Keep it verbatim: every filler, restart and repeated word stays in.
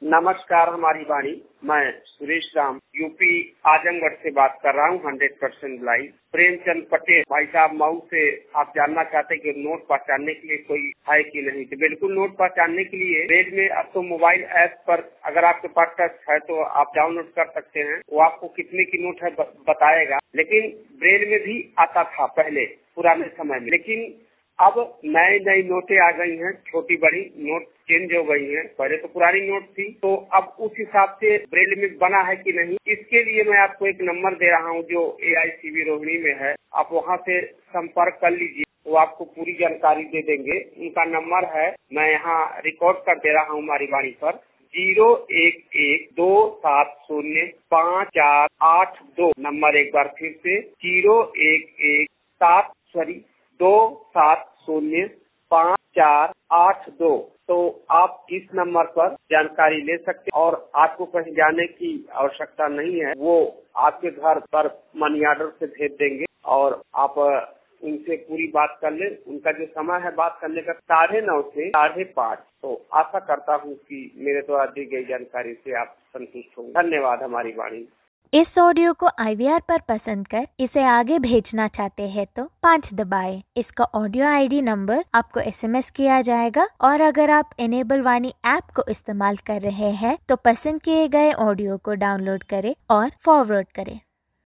नमस्कार हमारी वाणी, मैं सुरेश राम यूपी आजमगढ़ से बात कर रहा हूँ। Hundred percent live. Premchand Patel भाई साहब मऊ से आप जानना चाहते हैं कि नोट पहचानने के लिए कोई है कि नहीं। तो बिल्कुल नोट पहचानने के लिए ब्रेल में अब तो मोबाइल ऐप पर अगर आपके पास टच है तो आप डाउनलोड कर सकते हैं। वो आपको कितने की नोट है बताएगा। लेकिन ब्रेल में भी आता था पहले पुराने समय में, लेकिन अब नई नई नोटें आ गई हैं, छोटी बड़ी नोट चेंज हो गई हैं। पहले तो पुरानी नोट थी, तो अब उस हिसाब से ब्रेल में बना है कि नहीं, इसके लिए मैं आपको एक नंबर दे रहा हूं जो ए आई सी बी रोहिणी में है। आप वहां से संपर्क कर लीजिए, वो आपको पूरी जानकारी दे देंगे। उनका नंबर है, मैं यहाँ रिकॉर्ड कर दे रहा हूँ हमारी वाणी पर, जीरो एक एक दो सात शून्य पाँच चार आठ दो। नंबर एक बार फिर से, जीरो एक एक सात सॉरी दो सात शून्य पाँच चार आठ दो। तो आप इस नंबर पर जानकारी ले सकते हैं और आपको कहीं जाने की आवश्यकता नहीं है। वो आपके घर पर मनी ऑर्डर से भेज देंगे और आप उनसे पूरी बात कर ले। उनका जो समय है बात करने का साढ़े नौ से साढ़े पाँच। तो आशा करता हूँ कि मेरे द्वारा दी गई जानकारी से आप संतुष्ट होंगे। धन्यवाद हमारी वाणी। इस ऑडियो को आई वी आर पर पसंद कर इसे आगे भेजना चाहते हैं तो पाँच दबाएं। इसका ऑडियो आई डी नंबर आपको एस एम एस किया जाएगा और अगर आप इनेबल वाणी ऐप को इस्तेमाल कर रहे हैं तो पसंद किए गए ऑडियो को डाउनलोड करें और फॉरवर्ड करें।